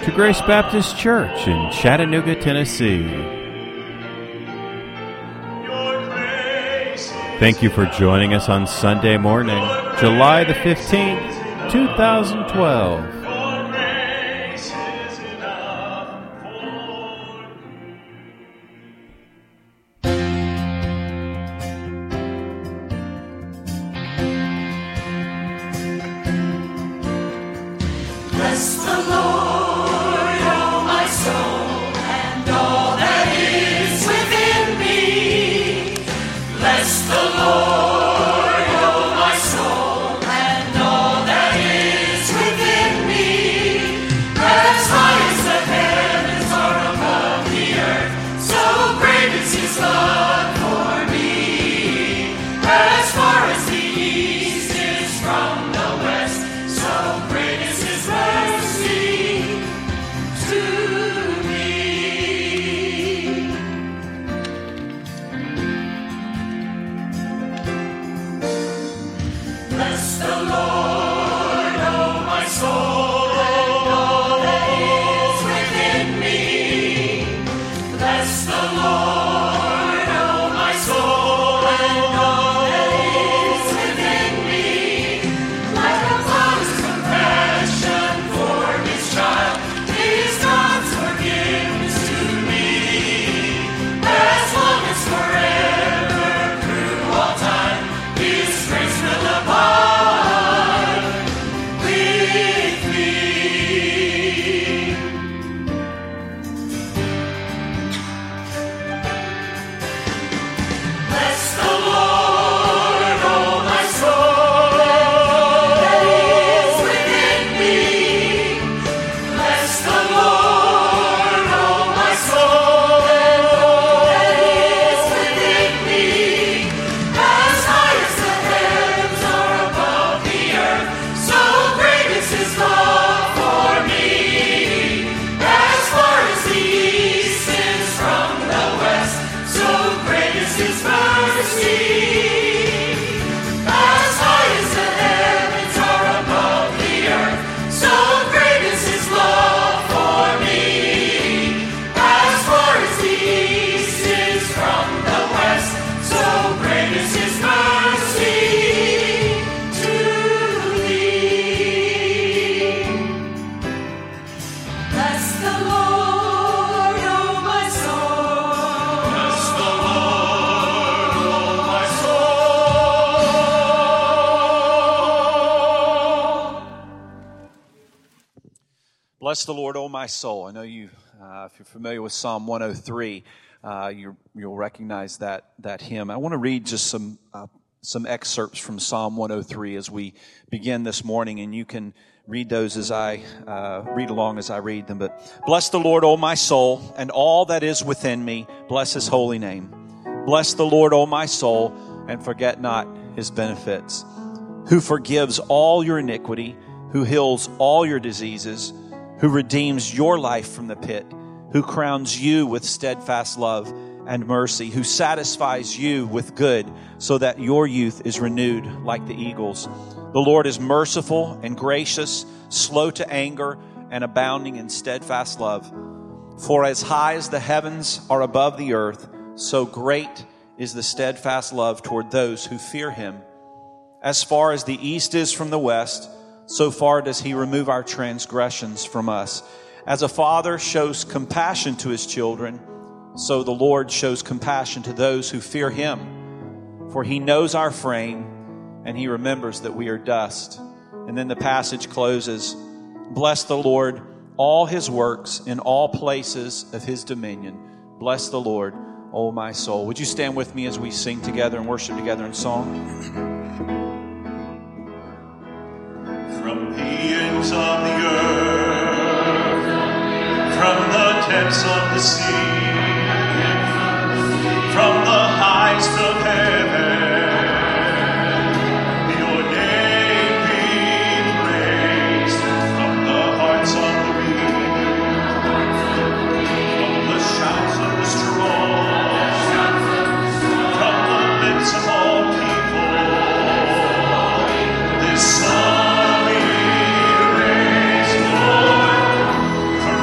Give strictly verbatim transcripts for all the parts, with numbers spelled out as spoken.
to Grace Baptist Church in Chattanooga, Tennessee. Thank you for joining us on Sunday morning, July the fifteenth, two thousand twelve. Bless the Lord, O my soul. I know you, uh, if you're familiar with Psalm one oh three, uh, you're, you'll recognize that that hymn. I want to read just some uh, some excerpts from Psalm one oh three as we begin this morning, and you can read those as I uh, read along as I read them. But bless the Lord, O my soul, and all that is within me. Bless His holy name. Bless the Lord, O my soul, and forget not His benefits. Who forgives all your iniquity, who heals all your diseases, who redeems your life from the pit, who crowns you with steadfast love and mercy, who satisfies you with good so that your youth is renewed like the eagles. The Lord is merciful and gracious, slow to anger, and abounding in steadfast love. For as high as the heavens are above the earth, so great is the steadfast love toward those who fear Him. As far as the east is from the west, so far does He remove our transgressions from us. As a father shows compassion to his children, so the Lord shows compassion to those who fear Him. For He knows our frame, and He remembers that we are dust. And then the passage closes, bless the Lord, all His works in all places of His dominion. Bless the Lord, O my soul. Would you stand with me as we sing together and worship together in song? From the ends of the earth, from the depths of the sea, from the heights of heaven, your name be praised. From the hearts of the weak, from the shouts of the strong, from the lips of all people, this song we raise, Lord,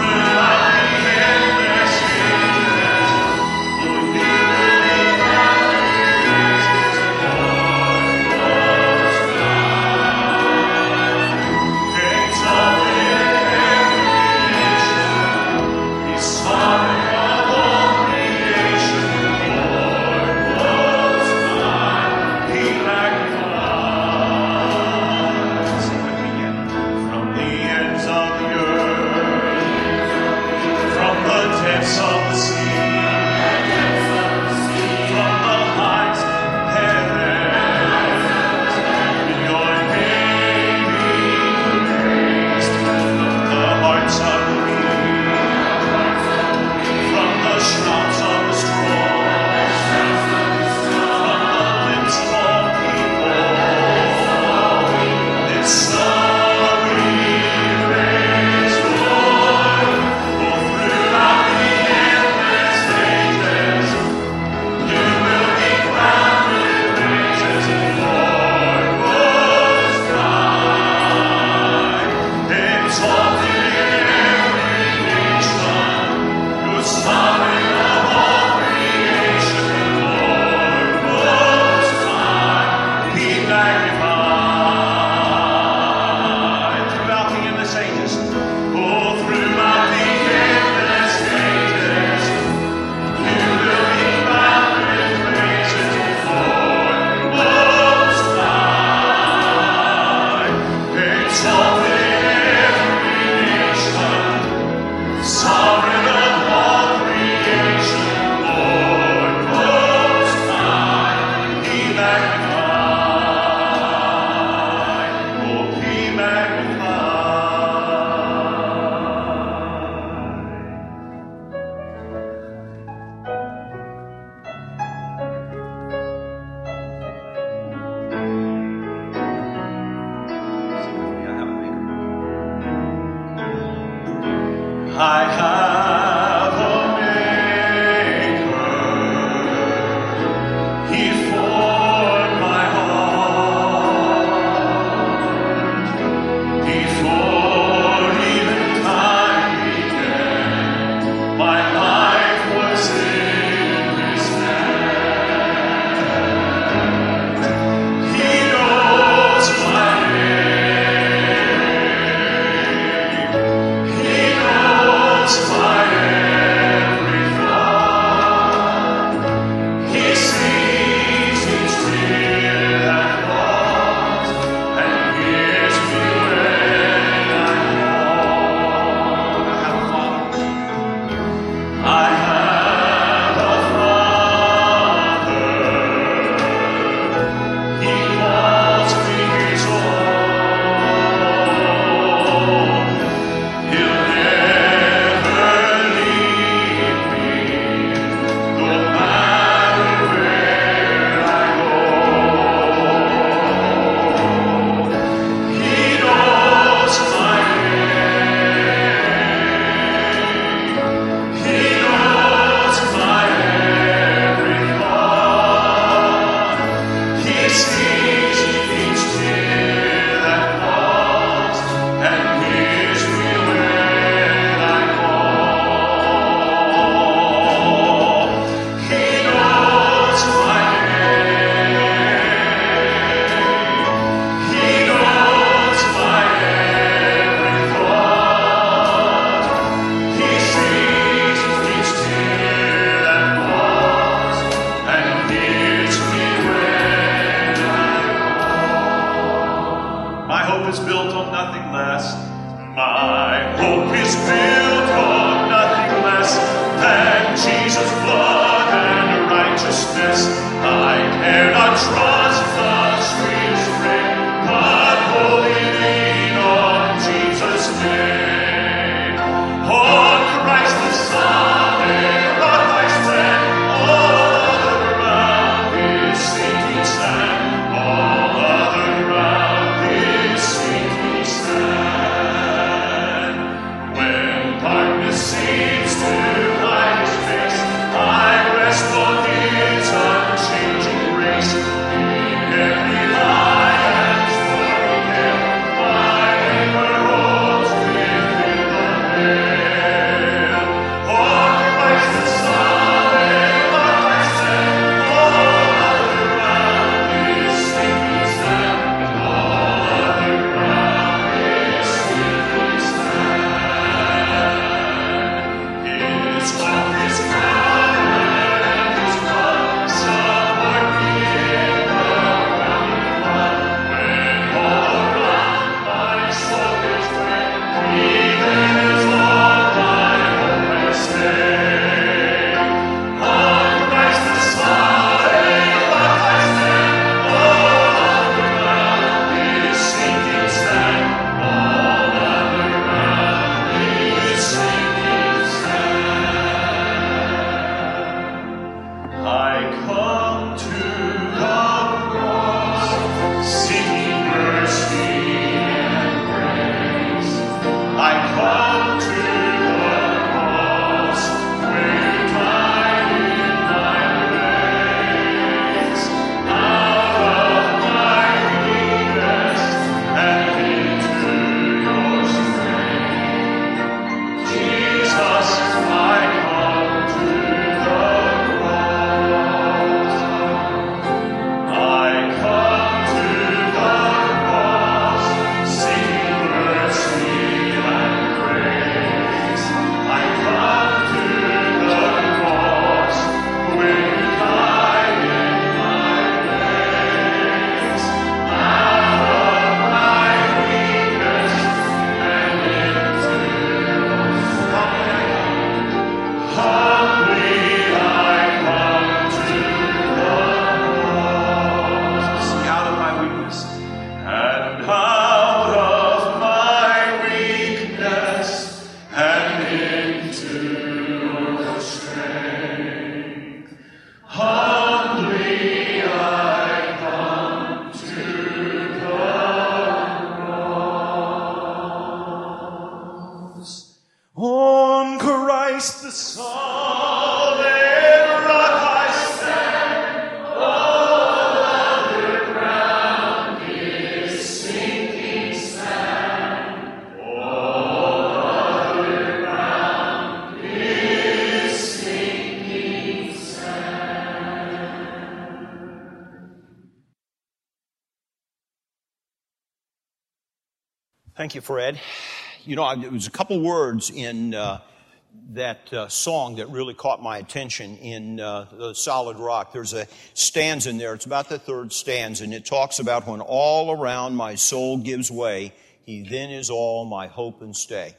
Thank you, Fred. You know, there was a couple words in uh, that uh, song that really caught my attention in uh, the Solid Rock. There's a stanza in there. It's about the third stanza, and it talks about when all around my soul gives way, he then is all my hope and stay.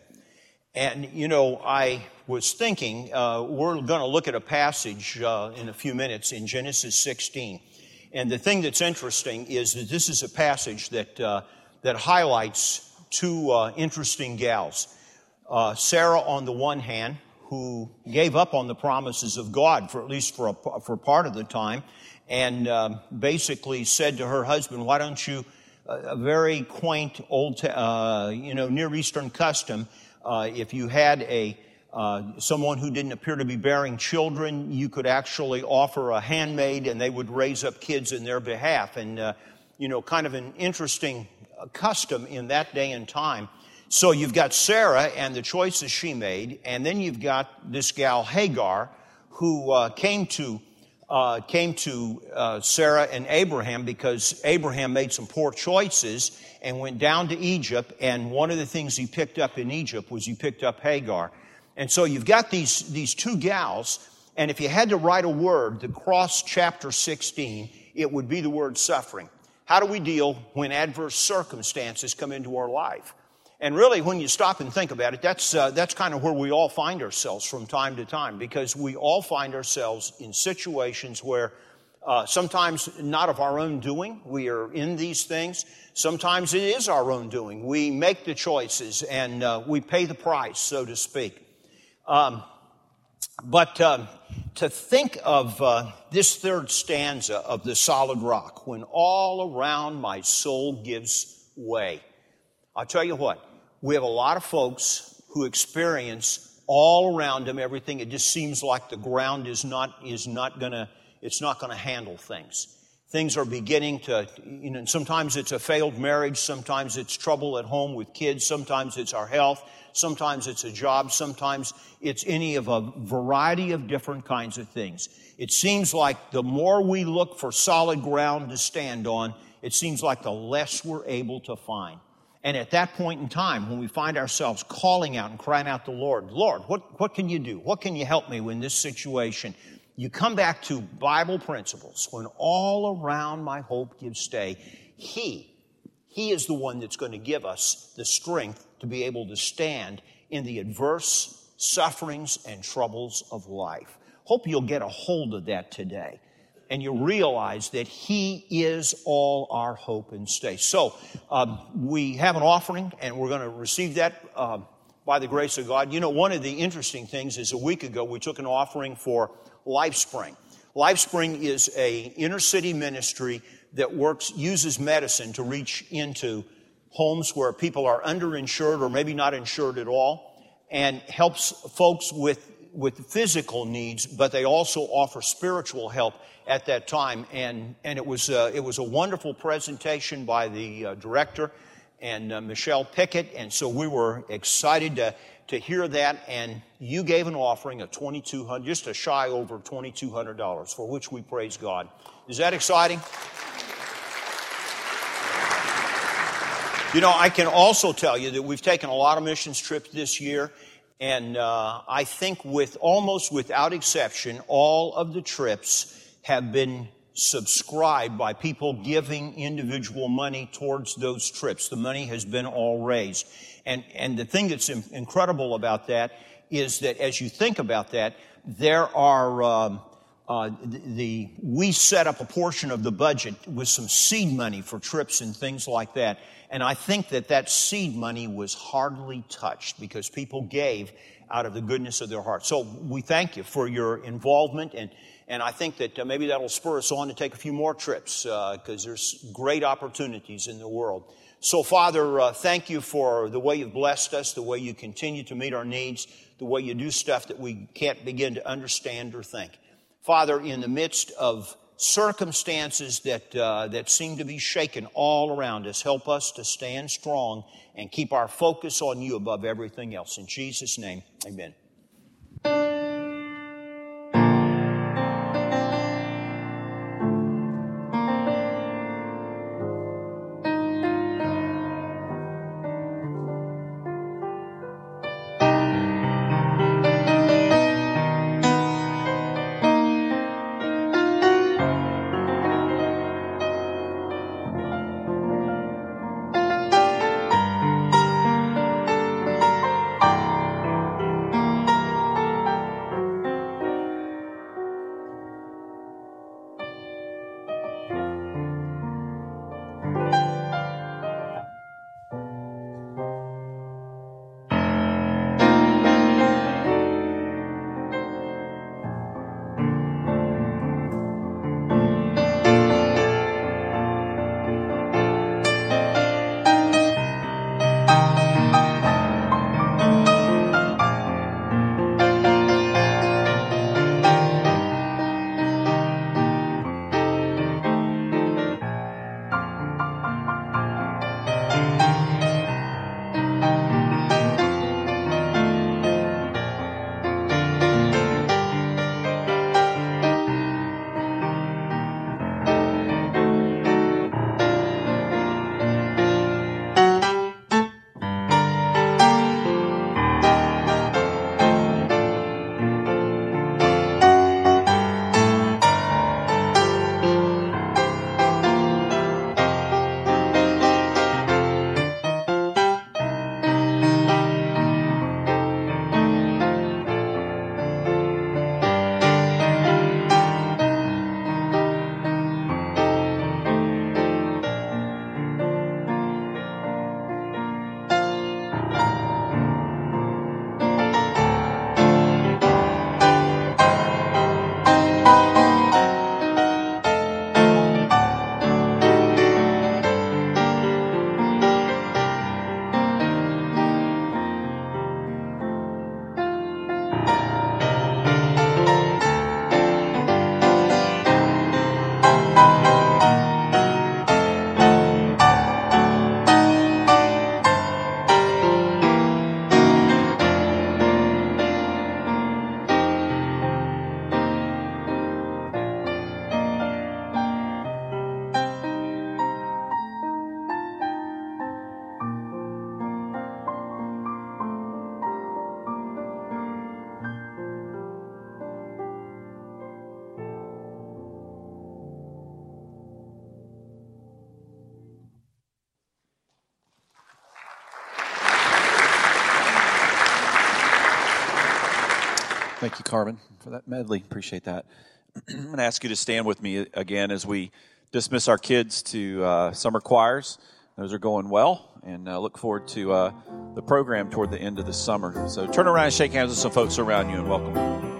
And, you know, I was thinking, uh, we're going to look at a passage uh, in a few minutes in Genesis sixteen. And the thing that's interesting is that this is a passage that uh, that highlights two uh, interesting gals. Uh, Sarah, on the one hand, who gave up on the promises of God for at least for a, for part of the time, and uh, basically said to her husband, "Why don't you?" A very quaint old, uh, you know, Near Eastern custom. Uh, if you had a uh, someone who didn't appear to be bearing children, you could actually offer a handmaid, and they would raise up kids in their behalf. And uh, you know, kind of an interesting custom in that day and time. So you've got Sarah and the choices she made, and then you've got this gal Hagar, who uh, came to uh, came to uh, Sarah and Abraham because Abraham made some poor choices and went down to Egypt. And one of the things he picked up in Egypt was he picked up Hagar. And so you've got these these two gals, and if you had to write a word to cross chapter sixteen, it would be the word suffering. How do we deal when adverse circumstances come into our life? And really, when you stop and think about it, that's uh, that's kind of where we all find ourselves from time to time, because we all find ourselves in situations where uh, sometimes not of our own doing, we are in these things. Sometimes it is our own doing. We make the choices and uh, we pay the price, so to speak. Um, but uh, to think of uh, this third stanza of the solid rock, when all around my soul gives way. I'll tell you what, we have a lot of folks who experience all around them everything. It just seems like the ground is not is not gonna it's not gonna handle things. Things are beginning to, you know, sometimes it's a failed marriage, sometimes it's trouble at home with kids, sometimes it's our health, sometimes it's a job, sometimes it's any of a variety of different kinds of things. It seems like the more we look for solid ground to stand on, it seems like the less we're able to find. And at that point in time, when we find ourselves calling out and crying out to the Lord, Lord, what, what can you do? What can you help me in this situation? You come back to Bible principles. When all around my hope gives stay, He, He is the one that's going to give us the strength to be able to stand in the adverse sufferings and troubles of life. Hope you'll get a hold of that today. And you realize that He is all our hope and stay. So um, we have an offering, and we're going to receive that uh, by the grace of God. You know, one of the interesting things is a week ago we took an offering for LifeSpring. LifeSpring is a inner city ministry that works uses medicine to reach into homes where people are underinsured or maybe not insured at all, and helps folks with with physical needs, but they also offer spiritual help at that time. And and it was uh, it was a wonderful presentation by the uh, director and uh, Michelle Pickett, and so we were excited to to hear that. And you gave an offering of twenty-two hundred, just a shy over twenty-two hundred dollars, for which we praise God. Is that exciting? You know, I can also tell you that we've taken a lot of missions trips this year. And uh, I think with almost without exception, all of the trips have been subscribed by people giving individual money towards those trips. The money has been all raised. And, and the thing that's in, incredible about that is that as you think about that, there are, um, uh, the, the, we set up a portion of the budget with some seed money for trips and things like that. And I think that that seed money was hardly touched because people gave out of the goodness of their heart. So we thank you for your involvement, and, and I think that uh, maybe that'll spur us on to take a few more trips because uh, there's great opportunities in the world. So, Father, uh, thank you for the way you've blessed us, the way you continue to meet our needs, the way you do stuff that we can't begin to understand or think. Father, in the midst of circumstances that uh, that seem to be shaken all around us, help us to stand strong and keep our focus on you above everything else. In Jesus' name, amen. Thank you, Carmen, for that medley. Appreciate that. I'm going to ask you to stand with me again as we dismiss our kids to uh, summer choirs. Those are going well, and uh, look forward to uh, the program toward the end of the summer. So turn around and shake hands with some folks around you, and welcome them.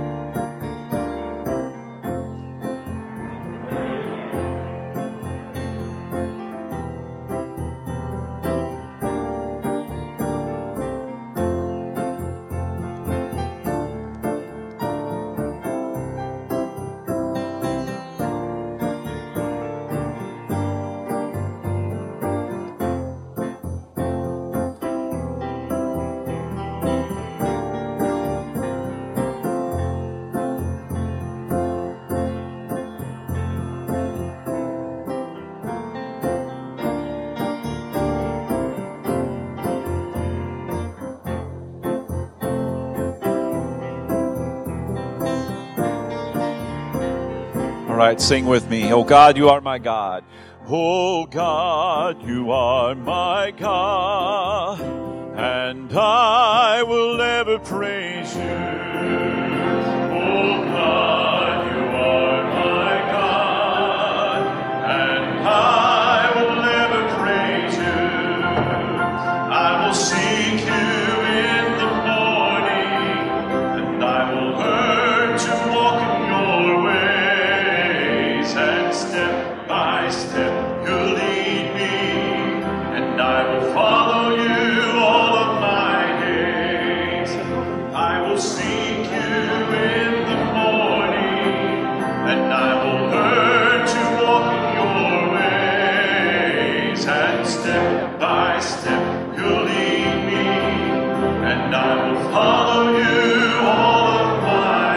All right, sing with me. Oh God, you are my God. Oh God, you are my God, and I will ever praise you. Oh God, you are my God, and I will ever praise you. I will seek you in the morning, and I will learn to walk in your way. And step by step you'll lead me, and I will follow you all of my days. I will seek you in the morning, and I will learn to walk in your ways. And step by step you'll lead me, and I will follow you all of my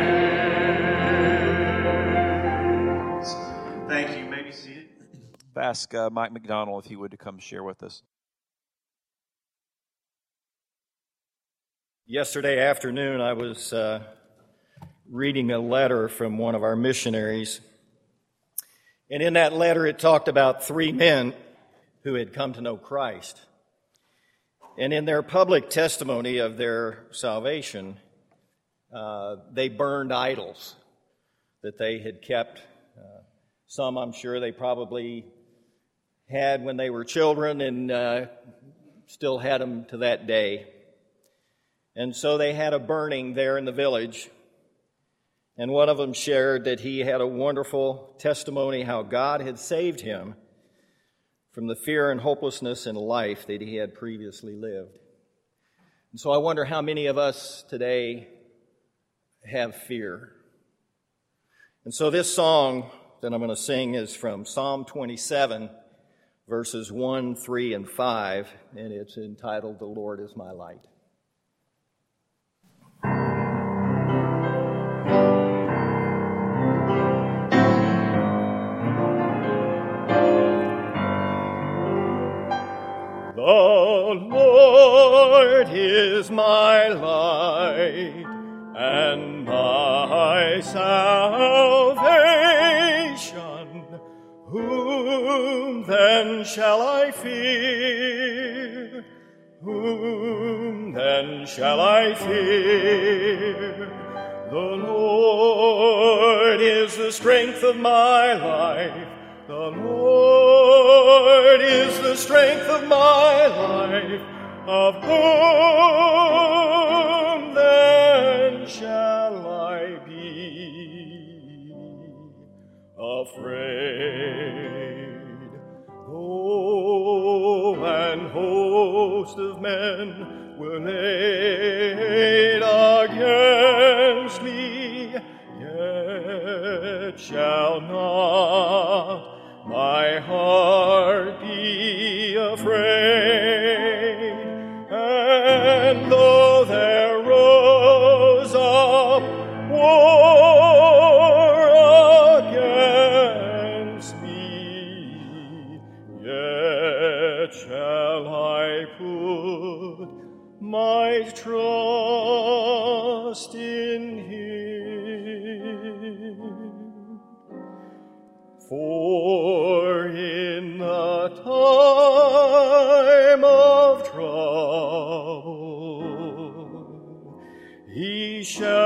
days. Thank you. Maybe see it. Ask uh, Mike McDonald if he would to come share with us. Yesterday afternoon, I was uh, reading a letter from one of our missionaries. And in that letter, it talked about three men who had come to know Christ. And in their public testimony of their salvation, uh, they burned idols that they had kept. Uh, some, I'm sure, they probably had when they were children and uh, still had them to that day. And so they had a burning there in the village. And one of them shared that he had a wonderful testimony how God had saved him from the fear and hopelessness in life that he had previously lived. And so I wonder how many of us today have fear. And so this song that I'm going to sing is from Psalm twenty-seven, verses one, three, and five, and it's entitled, "The Lord is My Light." The Lord is my light and my salvation. Whom then shall I fear? Whom then shall I fear? The Lord is the strength of my life. The Lord is the strength of my life. Of whom then shall I be afraid? Though an host of men were laid against me, yet shall not my heart be afraid. And though there rose up war against me, yet shall I put my trust in Him. For in the time of trouble He shall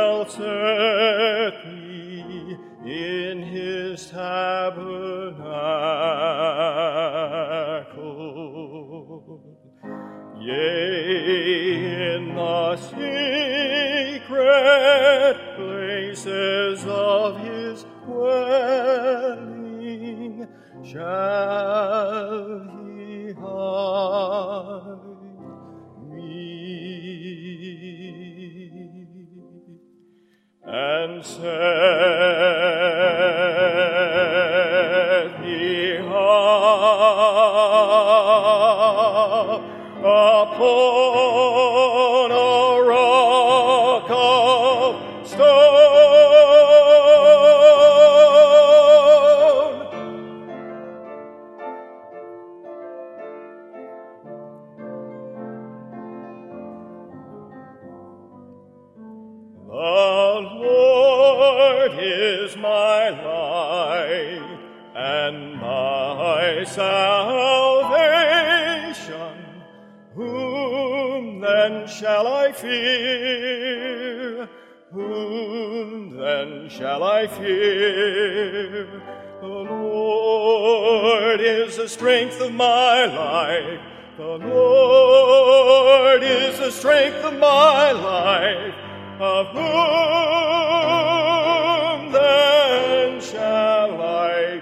tabernacle. Yea, in the secret places of his dwelling shall he hide me, and set me high upon a rock of stone. The Lord is my light and my salvation. Whom then shall I fear? Whom then shall I fear? The Lord is the strength of my life. The Lord is the strength of my life. Of whom then shall I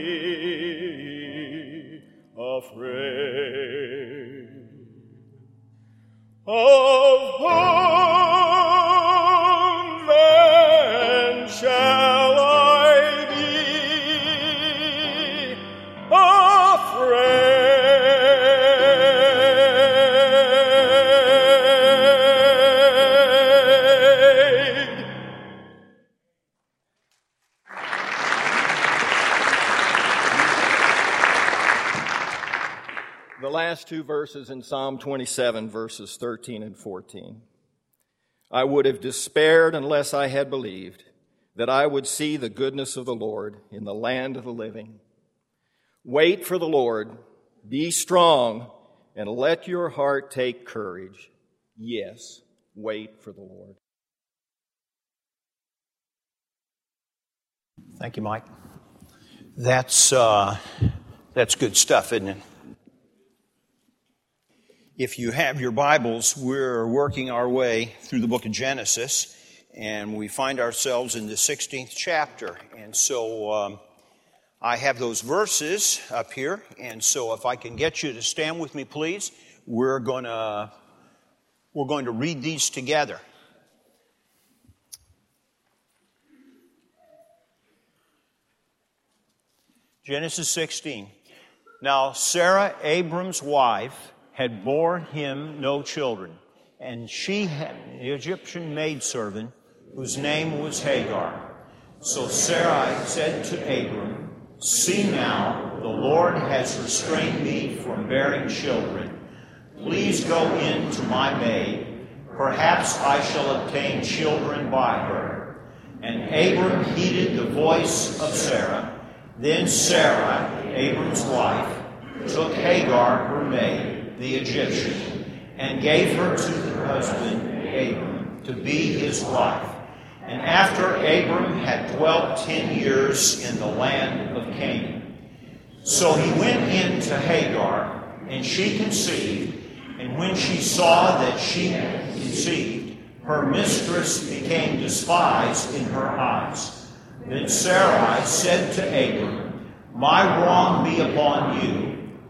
be afraid? Of whom then shall I be afraid? The last two verses in Psalm twenty-seven, verses thirteen and fourteen. I would have despaired unless I had believed that I would see the goodness of the Lord in the land of the living. Wait for the Lord, be strong, and let your heart take courage. Yes, wait for the Lord. Thank you, Mike. That's, uh, that's good stuff, isn't it? If you have your Bibles, we're working our way through the book of Genesis, and we find ourselves in the sixteenth chapter. And so um, I have those verses up here, and so if I can get you to stand with me, please, we're going to we're going to read these together. Genesis sixteen. Now Sarah, Abram's wife, had borne him no children, and she had an Egyptian maidservant whose name was Hagar. So Sarai said to Abram, "See now, the Lord has restrained me from bearing children. Please go in to my maid. Perhaps I shall obtain children by her." And Abram heeded the voice of Sarah. Then Sarai, Abram's wife, took Hagar, her maid, the Egyptian, and gave her to her husband Abram to be his wife. And after Abram had dwelt ten years in the land of Canaan. So he went in to Hagar, and she conceived, and when she saw that she had conceived, her mistress became despised in her eyes. Then Sarai said to Abram, "My wrong be upon you.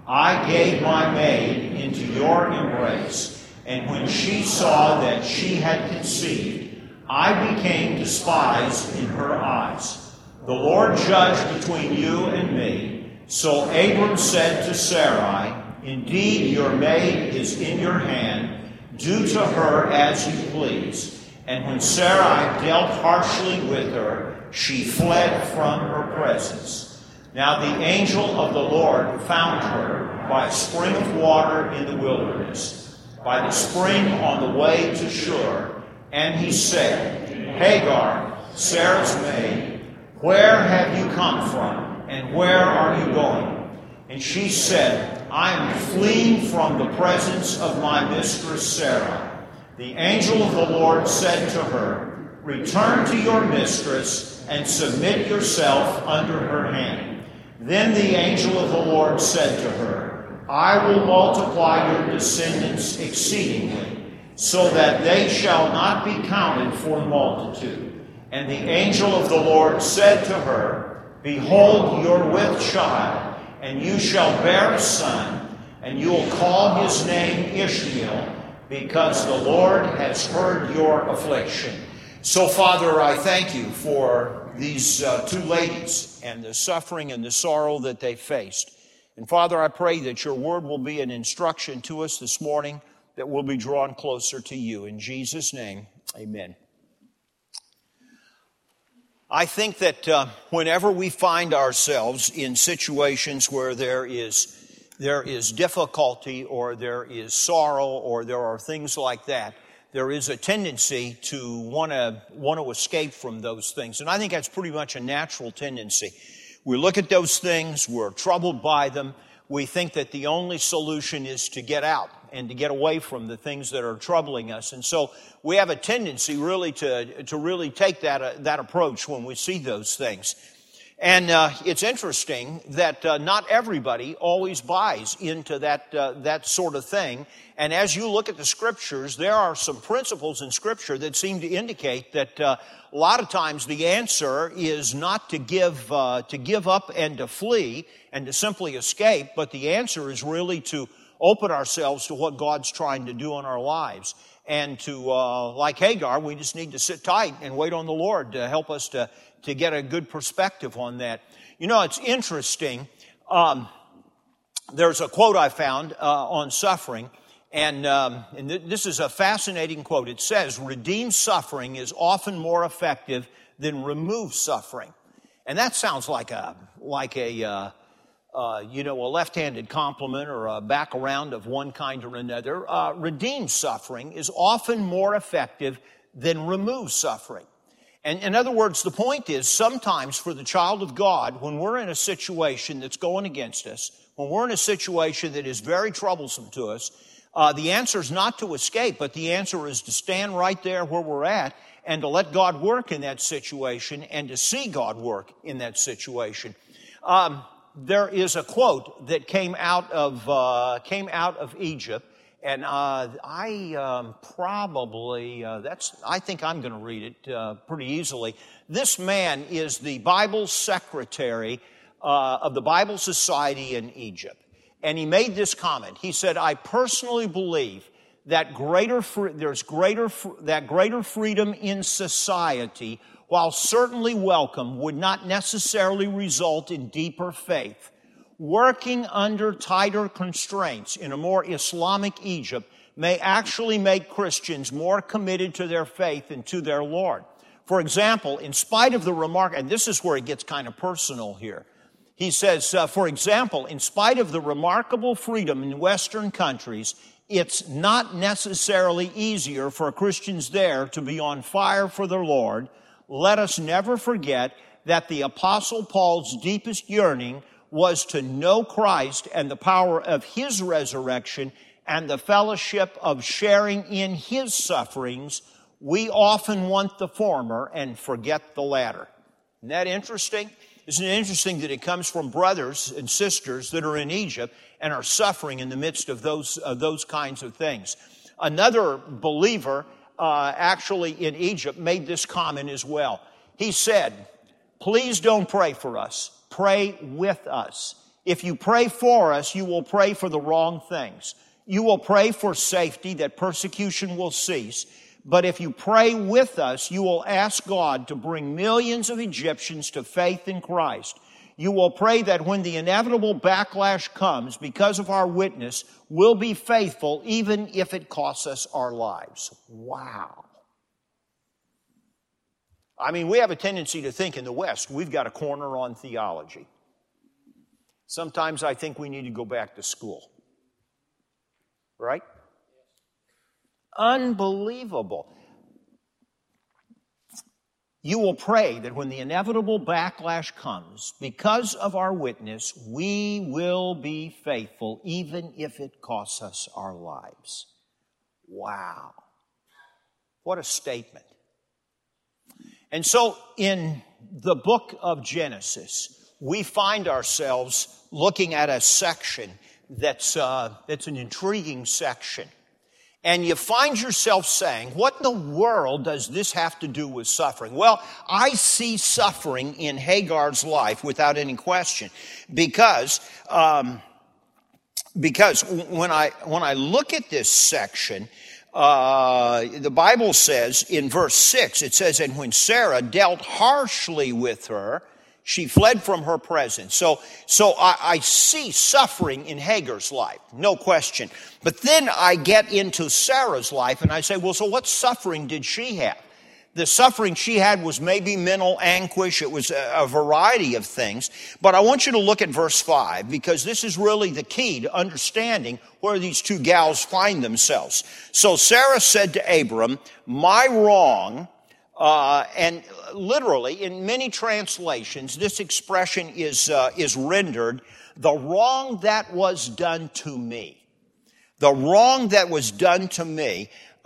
I gave my maid into your embrace, and when she saw that she had conceived, I became despised in her eyes. The Lord judge between you and me." So Abram said to Sarai, "Indeed, your maid is in your hand. Do to her as you please." And when Sarai dealt harshly with her, she fled from her presence. Now the angel of the Lord found her by a spring of water in the wilderness, by the spring on the way to Shur. And he said, "Hagar, Sarah's maid, where have you come from, and where are you going?" And she said, "I am fleeing from the presence of my mistress Sarah." The angel of the Lord said to her, "Return to your mistress and submit yourself under her hand. Then the angel of the Lord said to her, I will multiply your descendants exceedingly, so that they shall not be counted for multitude. And the angel of the Lord said to her, Behold, you are with child, and you shall bear a son, and you will call his name Ishmael, because the Lord has heard your affliction. So, Father, I thank you for these uh, two ladies and the suffering and the sorrow that they faced. And, Father, I pray that your word will be an instruction to us this morning, that we'll be drawn closer to you. In Jesus' name, amen. I think that uh, whenever we find ourselves in situations where there is there is difficulty or there is sorrow or there are things like that, there is a tendency to want to want to escape from those things. And I think that's pretty much a natural tendency. We look at those things, we're troubled by them, we think that the only solution is to get out and to get away from the things that are troubling us. And so we have a tendency really to, to really take that, uh, that approach when we see those things. And uh, it's interesting that uh, not everybody always buys into that uh, that sort of thing. And as you look at the Scriptures, there are some principles in Scripture that seem to indicate that uh, a lot of times the answer is not to give uh, to give up and to flee and to simply escape, but the answer is really to open ourselves to what God's trying to do in our lives. And to, uh, like Hagar, we just need to sit tight and wait on the Lord to help us to, to get a good perspective on that. You know, it's interesting. Um, there's a quote I found uh, on suffering, and, um, and th- this is a fascinating quote. It says, redeemed suffering is often more effective than removed suffering. And that sounds like a, like a, uh, Uh, you know, a left-handed compliment or a back around of one kind or another. Uh, redeemed suffering is often more effective than removed suffering. And in other words, the point is sometimes for the child of God, when we're in a situation that's going against us, when we're in a situation that is very troublesome to us, uh, the answer is not to escape, but the answer is to stand right there where we're at and to let God work in that situation and to see God work in that situation. Um, There is a quote that came out of uh, came out of Egypt, and uh, I um, probably uh, that's I think I'm going to read it uh, pretty easily. This man is the Bible secretary uh, of the Bible Society in Egypt, and he made this comment. He said, "I personally believe that greater fr- there's greater fr- that greater freedom in society, while certainly welcome, would not necessarily result in deeper faith. Working under tighter constraints in a more Islamic Egypt may actually make Christians more committed to their faith and to their Lord. For example, in spite of the remark, and this is where it gets kind of personal here. He says, uh, for example, in spite of the remarkable freedom in Western countries, it's not necessarily easier for Christians there to be on fire for their Lord. Let us never forget that the Apostle Paul's deepest yearning was to know Christ and the power of His resurrection and the fellowship of sharing in His sufferings. We often want the former and forget the latter." Isn't that interesting? Isn't it interesting that it comes from brothers and sisters that are in Egypt and are suffering in the midst of those, of those kinds of things? Another believer Uh, actually in Egypt made this comment as well. He said, "Please don't pray for us. Pray with us. If you pray for us, you will pray for the wrong things. You will pray for safety, that persecution will cease. But if you pray with us, you will ask God to bring millions of Egyptians to faith in Christ. You will pray that when the inevitable backlash comes because of our witness, we'll be faithful even if it costs us our lives." Wow. I mean, we have a tendency to think in the West we've got a corner on theology. Sometimes I think we need to go back to school. Right? Unbelievable. You will pray that when the inevitable backlash comes, because of our witness, we will be faithful, even if it costs us our lives. Wow. What a statement. And so, in the book of Genesis, we find ourselves looking at a section that's, uh, that's an intriguing section. And you find yourself saying, what in the world does this have to do with suffering? Well, I see suffering in Hagar's life without any question. Because, um, because when I, when I look at this section, uh, the Bible says in verse six, it says, and when Sarah dealt harshly with her, she fled from her presence. So, so I, I see suffering in Hagar's life, no question. But then I get into Sarah's life and I say, well, so what suffering did she have? The suffering she had was maybe mental anguish. It was a, a variety of things. But I want you to look at verse five, because this is really the key to understanding where these two gals find themselves. So Sarah said to Abram, my wrong... Uh, and literally, in many translations, this expression is uh, is rendered, the wrong that was done to me. The wrong that was done to me,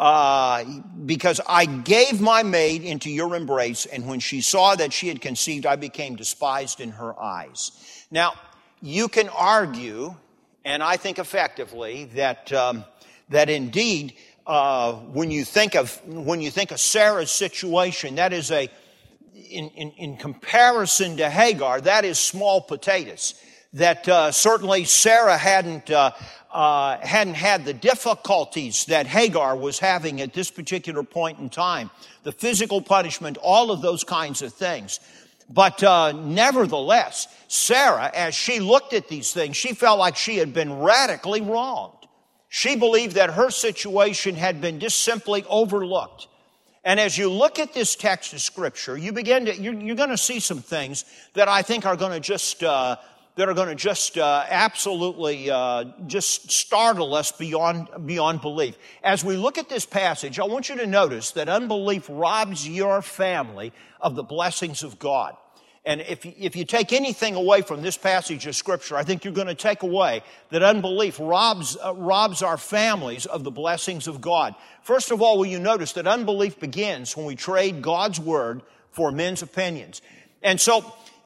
uh, because I gave my maid into your embrace, and when she saw that she had conceived, I became despised in her eyes. Now, you can argue, and I think effectively, that um, that indeed, Uh, when you think of when you think of Sarah's situation, that is a in, in, in comparison to Hagar, that is small potatoes. That uh, certainly Sarah hadn't uh, uh, hadn't had the difficulties that Hagar was having at this particular point in time, the physical punishment, all of those kinds of things. But uh, nevertheless, Sarah, as she looked at these things, she felt like she had been radically wronged. She believed that her situation had been just simply overlooked. And as you look at this text of Scripture, you begin to, you're, you're going to see some things that I think are going to just, uh, that are going to just uh, absolutely uh, just startle us beyond, beyond belief. As we look at this passage, I want you to notice that unbelief robs your family of the blessings of God. And if you, if you take anything away from this passage of Scripture, I think you're going to take away that unbelief robs, uh, robs our families of the blessings of God. First of all, will you notice that unbelief begins when we trade God's Word for men's opinions. And so,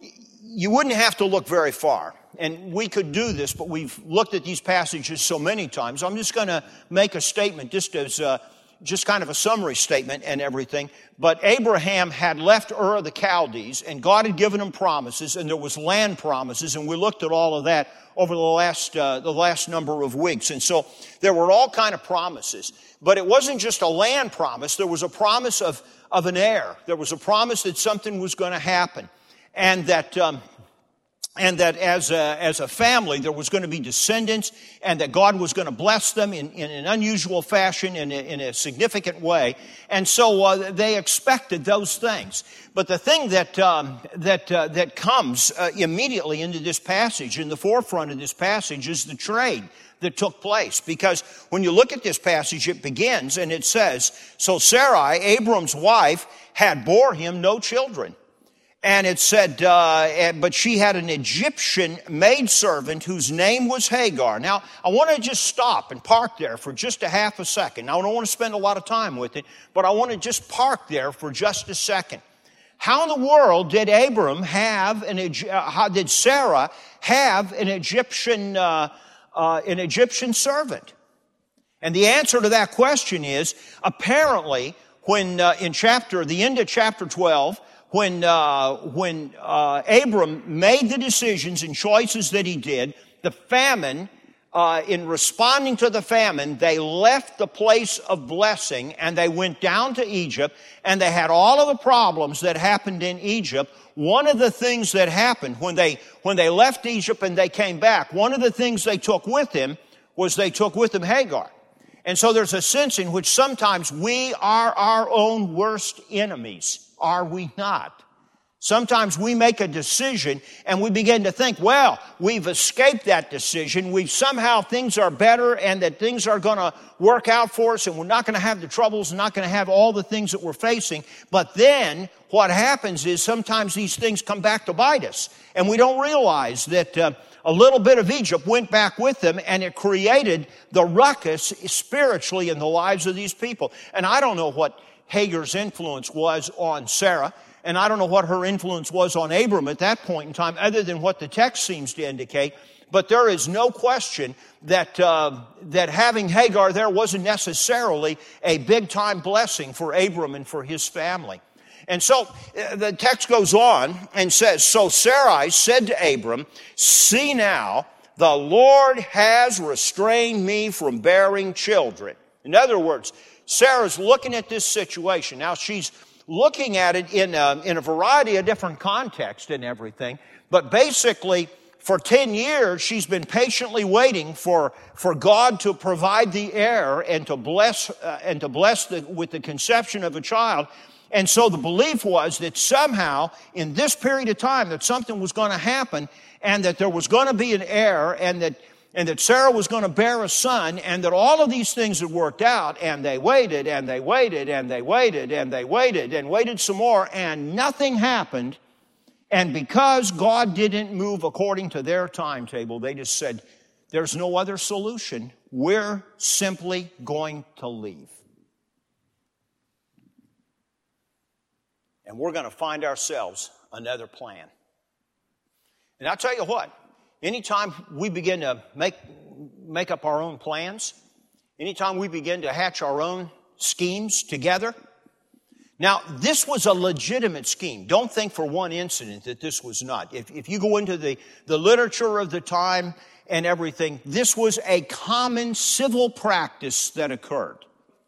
you wouldn't have to look very far. And we could do this, but we've looked at these passages so many times. I'm just going to make a statement just as... Uh, just kind of a summary statement and everything. But Abraham had left Ur of the Chaldees, and God had given him promises, and there was land promises, and we looked at all of that over the last uh, the last number of weeks. And so there were all kind of promises. But it wasn't just a land promise. There was a promise of, of an heir. There was a promise that something was going to happen, and that... Um, And that as a, as a family, there was going to be descendants, and that God was going to bless them in, in an unusual fashion, in a, in a significant way. And so uh, they expected those things. But the thing that um, that uh, that comes uh, immediately into this passage, in the forefront of this passage, is the trade that took place. Because when you look at this passage, it begins and it says, "So Sarai, Abram's wife, had bore him no children." And it said, uh, but she had an Egyptian maidservant whose name was Hagar. Now, I want to just stop and park there for just a half a second. Now, I don't want to spend a lot of time with it, but I want to just park there for just a second. How in the world did Abram have an, uh, how did Sarah have an Egyptian, uh, uh, an Egyptian servant? And the answer to that question is, apparently, when uh, in chapter, the end of chapter twelve, When uh, when uh, Abram made the decisions and choices that he did, the famine, uh, in responding to the famine, they left the place of blessing and they went down to Egypt, and they had all of the problems that happened in Egypt. One of the things that happened when they when they left Egypt and they came back, one of the things they took with them was they took with them Hagar. And so there's a sense in which sometimes we are our own worst enemies. Are we not? Sometimes we make a decision and we begin to think, well, we've escaped that decision. We've somehow, things are better and that things are going to work out for us and we're not going to have the troubles and not going to have all the things that we're facing. But then what happens is sometimes these things come back to bite us. And we don't realize that uh, a little bit of Egypt went back with them, and it created the ruckus spiritually in the lives of these people. And I don't know what Hagar's influence was on Sarah. and I don't know what her influence was on Abram at that point in time, other than what the text seems to indicate. But there is no question that uh, that having Hagar there wasn't necessarily a big-time blessing for Abram and for his family. And so uh, the text goes on and says, "So Sarai said to Abram, 'See now, the Lord has restrained me from bearing children.'" In other words, Sarah's looking at this situation. Now, she's looking at it in a, in a variety of different contexts and everything, but basically, for ten years, she's been patiently waiting for, for God to provide the heir and to bless, uh, and to bless the, with the conception of a child. And so the belief was that somehow, in this period of time, that something was going to happen, and that there was going to be an heir, and that, and that Sarah was going to bear a son, and that all of these things had worked out, and they waited, and they waited, and they waited, and they waited, and waited some more, and nothing happened. And because God didn't move according to their timetable, they just said, "There's no other solution. We're simply going to leave. And we're going to find ourselves another plan." And I'll tell you what, anytime we begin to make, make up our own plans, anytime we begin to hatch our own schemes together. Now, this was a legitimate scheme. Don't think for one incident that this was not. If, if you go into the, the literature of the time and everything, this was a common civil practice that occurred.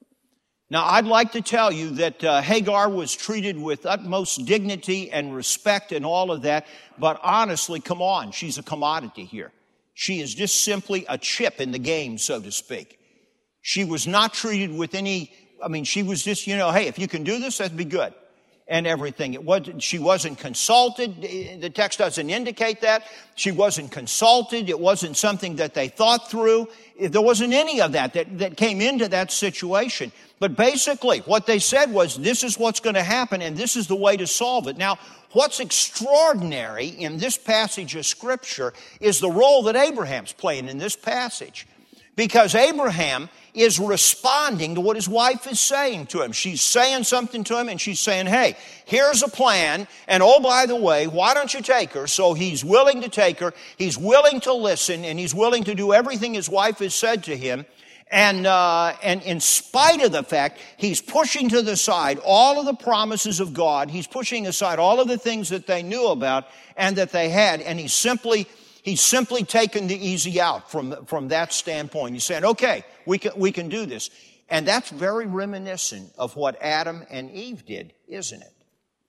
Now, I'd like to tell you that uh, Hagar was treated with utmost dignity and respect and all of that, but honestly, come on, she's a commodity here. She is just simply a chip in the game, so to speak. She was not treated with any... I mean, she was just, you know, hey, if you can do this, that'd be good, and everything. It wasn't, she wasn't consulted. The text doesn't indicate that. She wasn't consulted. It wasn't something that they thought through. There wasn't any of that that, that came into that situation. But basically, what they said was, this is what's going to happen, and this is the way to solve it. Now, what's extraordinary in this passage of Scripture is the role that Abraham's playing in this passage. Because Abraham is responding to what his wife is saying to him. She's saying something to him, and she's saying, hey, here's a plan, and oh, by the way, why don't you take her? So he's willing to take her, he's willing to listen, and he's willing to do everything his wife has said to him. And, uh, and in spite of the fact, he's pushing to the side all of the promises of God, he's pushing aside all of the things that they knew about and that they had, and he's simply He's simply taken the easy out from, from that standpoint. He's saying, okay, we can, we can do this. And that's very reminiscent of what Adam and Eve did, isn't it?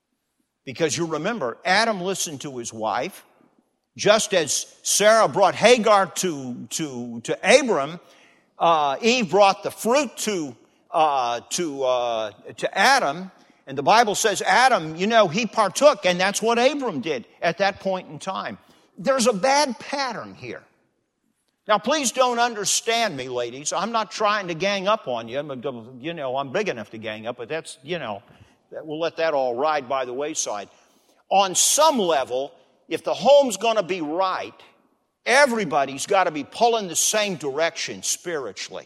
Because you remember, Adam listened to his wife, just as Sarah brought Hagar to, to, to Abram, uh, Eve brought the fruit to, uh, to, uh, to Adam. And the Bible says Adam, you know, he partook, and that's what Abram did at that point in time. There's a bad pattern here. Now, please don't understand me, ladies. I'm not trying to gang up on you. You know, I'm big enough to gang up, but that's, you know, we'll let that all ride by the wayside. On some level, if the home's going to be right, everybody's got to be pulling the same direction spiritually.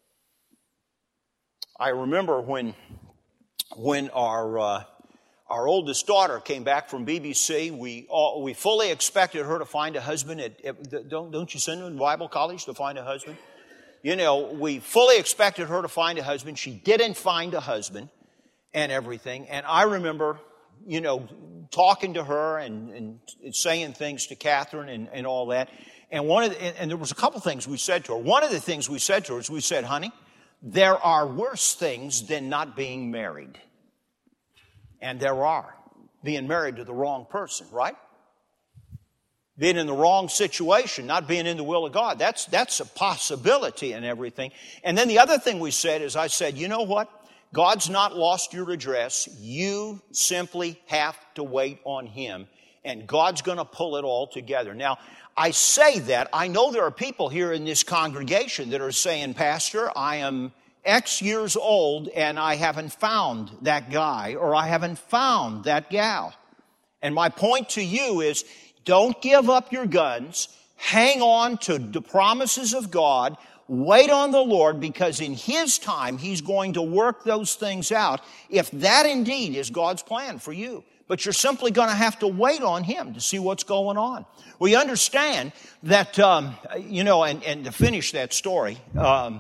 I remember when, when our... Uh, Our oldest daughter came back from B B C. We all, we fully expected her to find a husband. At, at, don't, don't you send her to Bible college to find a husband? You know, we fully expected her to find a husband. She didn't find a husband and everything. And I remember, you know, talking to her and, and saying things to Catherine and, and all that. And one of the, and there was a couple things we said to her. One of the things we said to her is we said, honey, there are worse things than not being married. And there are. Being married to the wrong person, right? Being in the wrong situation, not being in the will of God. That's, that's a possibility and everything. And then the other thing we said is I said, you know what? God's not lost your address. You simply have to wait on Him. And God's going to pull it all together. Now, I say that. I know there are people here in this congregation that are saying, Pastor, I am X years old and I haven't found that guy or I haven't found that gal. And my point to you is, don't give up your guns. Hang on to the promises of God. Wait on the Lord, because in His time He's going to work those things out, if that indeed is God's plan for you. but you're simply going to have to wait on Him to see what's going on. We understand that, um, you know, and, and to finish that story, um,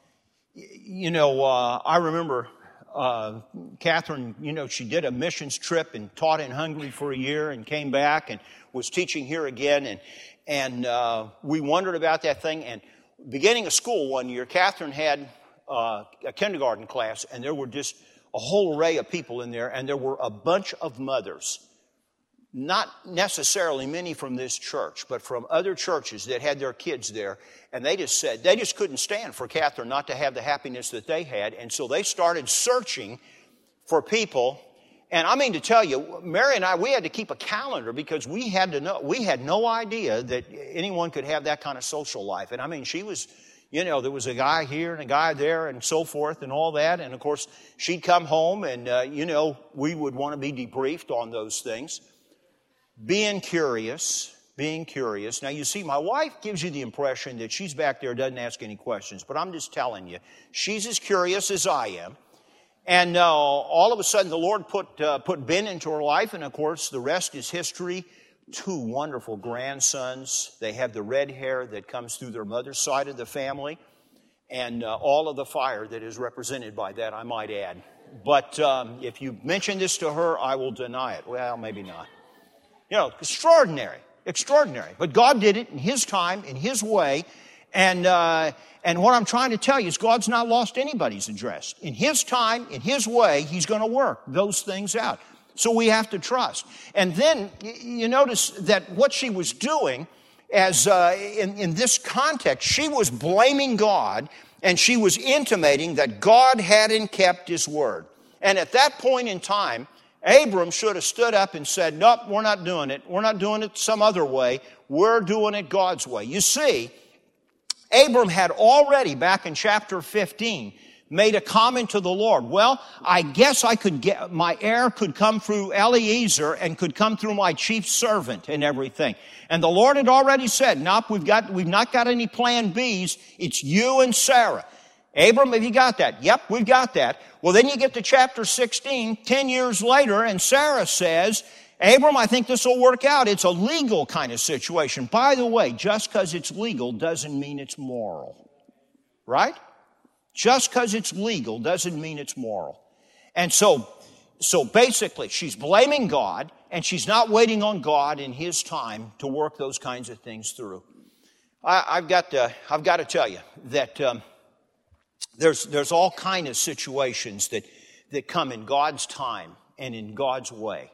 you know, uh, I remember uh, Catherine, you know, she did a missions trip and taught in Hungary for a year and came back and was teaching here again. And, and uh, we wondered about that thing. And beginning of school one year, Catherine had uh, a kindergarten class, and there were just a whole array of people in there, and there were a bunch of mothers. Not necessarily many from this church, but from other churches that had their kids there. And they just said, they just couldn't stand for Catherine not to have the happiness that they had. And so they started searching for people. And I mean to tell you, Mary and I, we had to keep a calendar because we had to know, we had no idea that anyone could have that kind of social life. And I mean, she was, you know, there was a guy here and a guy there and so forth and all that. And of course, she'd come home and, uh, you know, we would want to be debriefed on those things. Being curious, being curious. Now, you see, my wife gives you the impression that she's back there, doesn't ask any questions, but I'm just telling you, she's as curious as I am. And uh, all of a sudden, the Lord put uh, put Ben into her life, and of course, the rest is history. Two wonderful grandsons. They have the red hair that comes through their mother's side of the family, and uh, all of the fire that is represented by that, I might add. But um, if you mention this to her, I will deny it. Well, maybe not. You know, extraordinary, extraordinary. But God did it in His time, in His way. And uh, and what I'm trying to tell you is God's not lost anybody's address. In His time, in His way, He's going to work those things out. So we have to trust. And then you notice that what she was doing, as uh, in, in this context, she was blaming God, and she was intimating that God hadn't kept His word. And at that point in time, Abram should have stood up and said, nope, we're not doing it. We're not doing it some other way. We're doing it God's way. You see, Abram had already, back in chapter fifteen, made a comment to the Lord. Well, I guess I could get, my heir could come through Eliezer and could come through my chief servant and everything. And the Lord had already said, nope, we've got, we've not got any plan B's. It's you and Sarah. Abram, have you got that? Yep, we've got that. Well, then you get to chapter sixteen, ten years later, and Sarah says, Abram, I think this will work out. It's a legal kind of situation. By the way, just because it's legal doesn't mean it's moral. Right? Just because it's legal doesn't mean it's moral. And so, so basically, she's blaming God, and she's not waiting on God in His time to work those kinds of things through. I, I've got to, I've got to tell you that um, there's there's all kind of situations that that come in God's time and in God's way.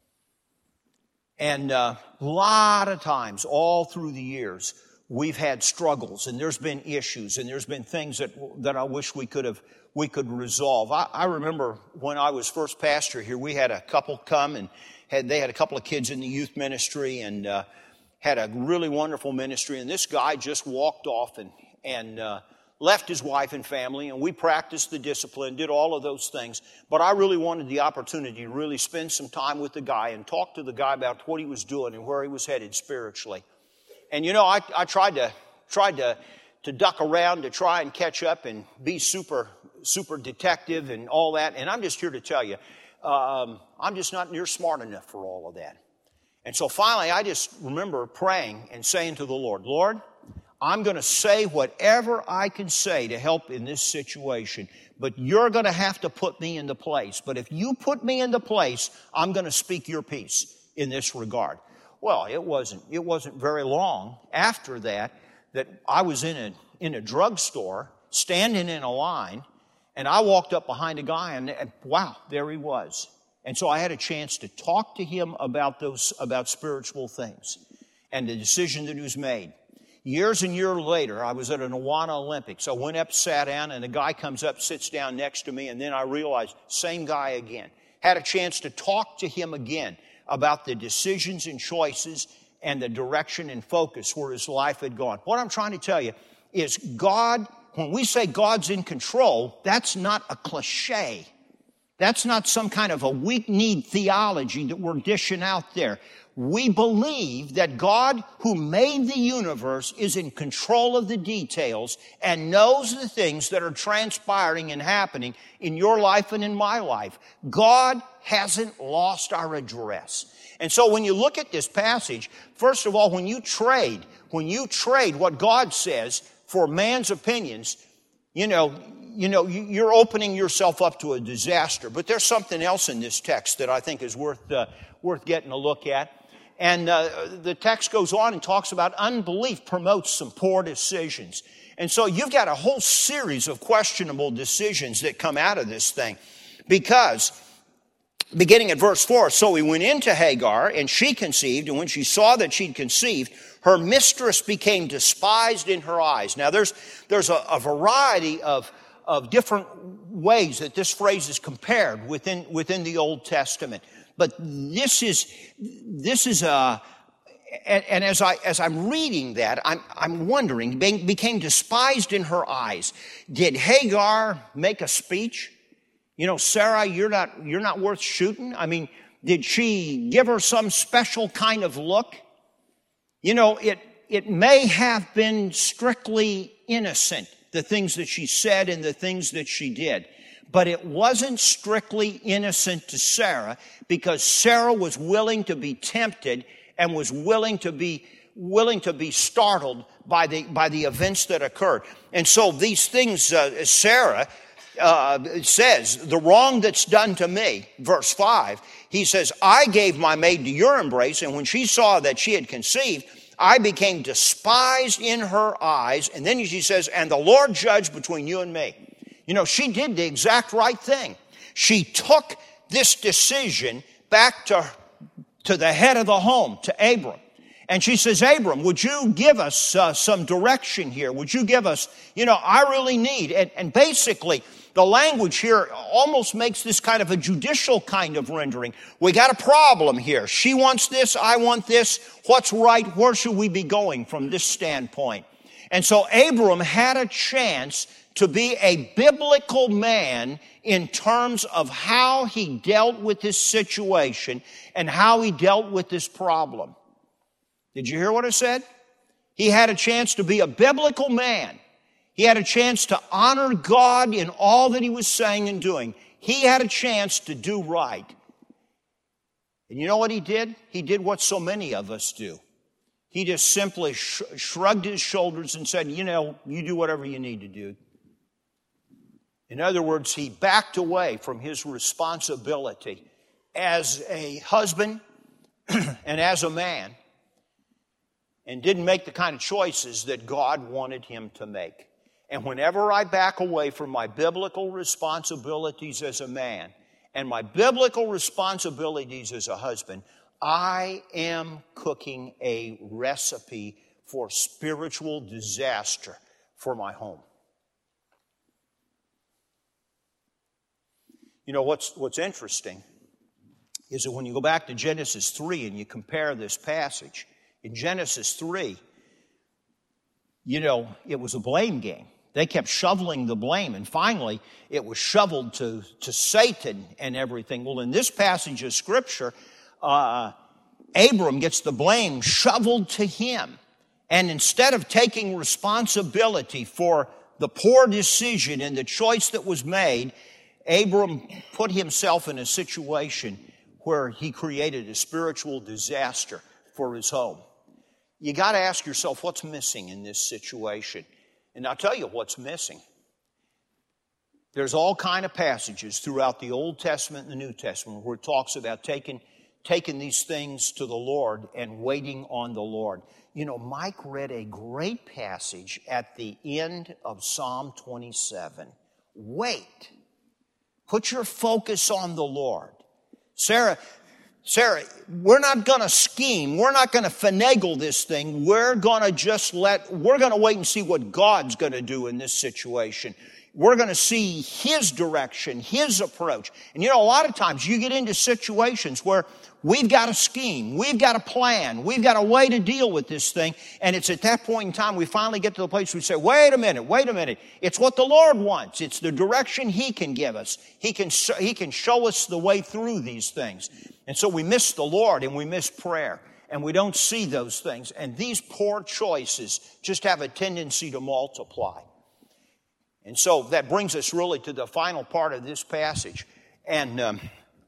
And uh, a lot of times, all through the years, we've had struggles, and there's been issues, and there's been things that that I wish we could have we could resolve. I, I remember when I was first pastor here, we had a couple come and had they had a couple of kids in the youth ministry and uh, had a really wonderful ministry. And this guy just walked off and and uh, left his wife and family, and we practiced the discipline, did all of those things. But I really wanted the opportunity to really spend some time with the guy and talk to the guy about what he was doing and where he was headed spiritually. And you know, I, I tried to tried to to duck around to try and catch up and be super super detective and all that. And I'm just here to tell you, um, I'm just not near smart enough for all of that. And so finally, I just remember praying and saying to the Lord, Lord, I'm going to say whatever I can say to help in this situation, but you're going to have to put me into place. But if you put me into place, I'm going to speak your peace in this regard. Well, it wasn't, it wasn't very long after that that I was in a, in a drugstore, standing in a line, and I walked up behind a guy, and, and wow, there he was. And so I had a chance to talk to him about those, about spiritual things and the decision that he was made. Years and years later, I was at an Awana Olympics. I went up, sat down, and a guy comes up, sits down next to me, and then I realized, same guy again. Had a chance to talk to him again about the decisions and choices and the direction and focus where his life had gone. What I'm trying to tell you is God, when we say God's in control, that's not a cliche. That's not some kind of a weak-kneed theology that we're dishing out there. We believe that God, who made the universe, is in control of the details and knows the things that are transpiring and happening in your life and in my life. God hasn't lost our address. And so when you look at this passage, first of all, when you trade, when you trade what God says for man's opinions, you know, you know, you're opening yourself up to a disaster. But there's something else in this text that I think is worth uh, worth getting a look at. And uh, the text goes on and talks about unbelief promotes some poor decisions. And so you've got a whole series of questionable decisions that come out of this thing. Because, beginning at verse four, so he went into Hagar, and she conceived, and when she saw that she'd conceived, her mistress became despised in her eyes. Now there's there's a, a variety of, of different ways that this phrase is compared within, within the Old Testament. But this is, this is a, and, and as I, as I'm reading that, I'm, I'm wondering, became despised in her eyes. Did Hagar make a speech? You know, Sarah, you're not, you're not worth shooting. I mean, did she give her some special kind of look? You know, it, it may have been strictly innocent, the things that she said and the things that she did. But it wasn't strictly innocent to Sarah, because Sarah was willing to be tempted and was willing to be willing to be startled by the by the events that occurred. And so these things, uh, Sarah uh, says, the wrong that's done to me, verse five, he says, I gave my maid to your embrace, and when she saw that she had conceived, I became despised in her eyes. And then she says, and the Lord judged between you and me. You know, she did the exact right thing. She took this decision back to, to the head of the home, to Abram. And she says, Abram, would you give us uh, some direction here? Would you give us, you know, I really need. And, and basically, the language here almost makes this kind of a judicial kind of rendering. We got a problem here. She wants this, I want this. What's right? Where should we be going from this standpoint? And so Abram had a chance to be a biblical man in terms of how he dealt with this situation and how he dealt with this problem. Did you hear what I said? He had a chance to be a biblical man. He had a chance to honor God in all that he was saying and doing. He had a chance to do right. And you know what he did? He did what so many of us do. He just simply sh- shrugged his shoulders and said, you know, you do whatever you need to do. In other words, he backed away from his responsibility as a husband and as a man, and didn't make the kind of choices that God wanted him to make. And whenever I back away from my biblical responsibilities as a man and my biblical responsibilities as a husband, I am cooking a recipe for spiritual disaster for my home. You know, what's, what's interesting is that when you go back to Genesis three and you compare this passage, in Genesis three, you know, it was a blame game. They kept shoveling the blame, and finally it was shoveled to, to Satan and everything. Well, in this passage of Scripture, uh, Abram gets the blame shoveled to him. And instead of taking responsibility for the poor decision and the choice that was made, Abram put himself in a situation where he created a spiritual disaster for his home. You got to ask yourself, what's missing in this situation? And I'll tell you what's missing. There's all kind of passages throughout the Old Testament and the New Testament where it talks about taking, taking these things to the Lord and waiting on the Lord. You know, Mike read a great passage at the end of Psalm twenty-seven. Wait. Put your focus on the Lord. Sarah, Sarah, we're not going to scheme. We're not going to finagle this thing. We're going to just let, we're going to wait and see what God's going to do in this situation. We're going to see His direction, His approach. And you know, a lot of times you get into situations where, we've got a scheme, we've got a plan, we've got a way to deal with this thing. And it's at that point in time we finally get to the place where we say, wait a minute, wait a minute. It's what the Lord wants. It's the direction He can give us. He can, He can show us the way through these things. And so we miss the Lord and we miss prayer. And we don't see those things. And these poor choices just have a tendency to multiply. And so that brings us really to the final part of this passage. And um,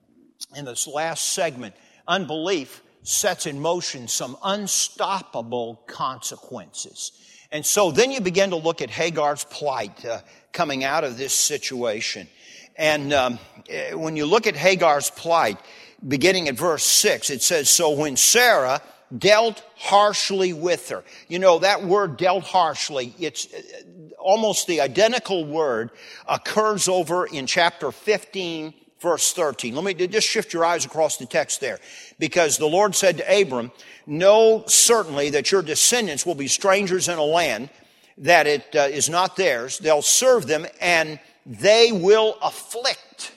in this last segment, unbelief sets in motion some unstoppable consequences. And so then you begin to look at Hagar's plight uh, coming out of this situation. And um, when you look at Hagar's plight, beginning at verse six, it says, so when Sarah dealt harshly with her. You know, that word dealt harshly, it's almost the identical word occurs over in chapter fifteen, verse thirteen. Let me just shift your eyes across the text there. Because the Lord said to Abram, know certainly that your descendants will be strangers in a land that it uh, is not theirs. They'll serve them and they will afflict.